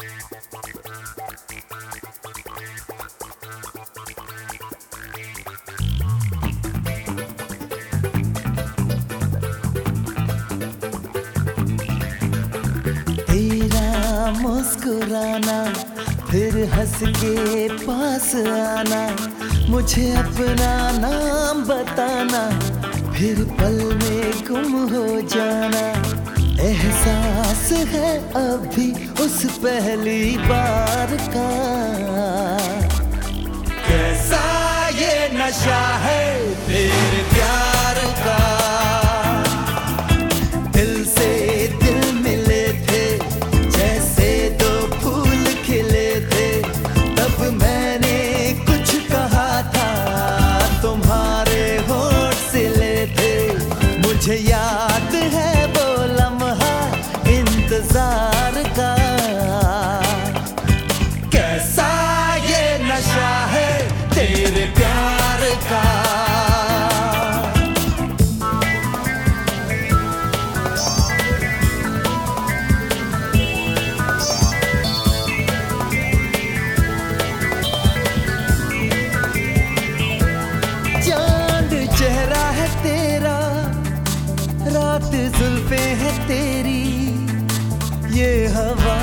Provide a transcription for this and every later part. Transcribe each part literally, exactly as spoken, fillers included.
मुस्कुराना फिर हंस के पास आना, मुझे अपना नाम बताना, फिर पल में गुम हो जाना। एहसास है अभी उस पहली बार का, कैसा ये नशा है तेरे प्यार का। दिल से दिल मिले थे जैसे दो फूल खिले थे, तब मैंने कुछ कहा था तुम्हारे होठ सिले थे। मुझे याद है वो लम्हा इंतजार का, कैसा ये नशा है तेरे प्यार का। चेहरा है तेरा, रात जुल्फे है तेरी, ये हवा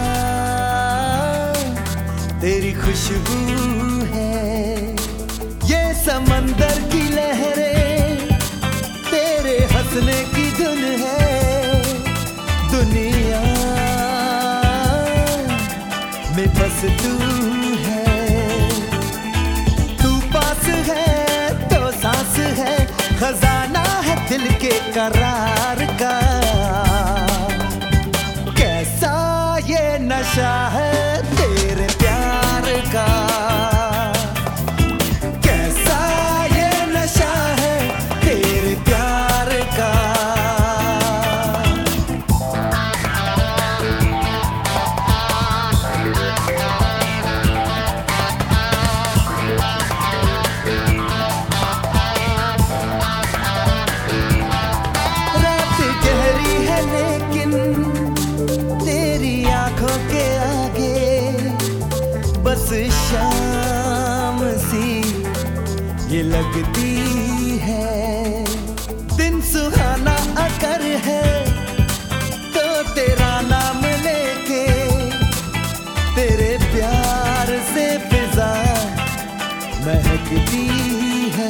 तेरी खुशबू है, ये समंदर की लहरें तेरे हंसने की धुन है। दुनिया में बस तू है, तू पास है है, खजाना है दिल के करार का। कैसा ये नशा है तेरे प्यार का, कैसा ये नशा है तेरे प्यार का। बस शाम सी ये लगती है, दिन सुहाना अगर है तो तेरा नाम लेके, तेरे प्यार से फिजा महकती है।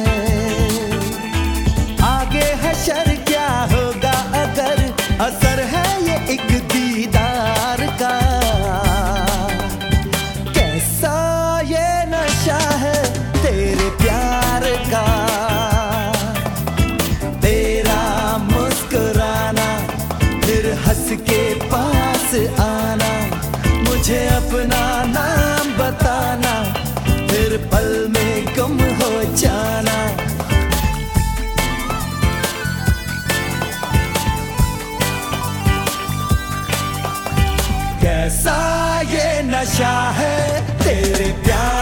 आगे हशर क्या होगा अगर असर है ये एक दीदार का। तेरे प्यार का, तेरा मुस्कुराना फिर हंस के पास आना, मुझे अपना नाम बताना, फिर पल में गुम हो जाना। कैसा ये नशा है तेरे प्यार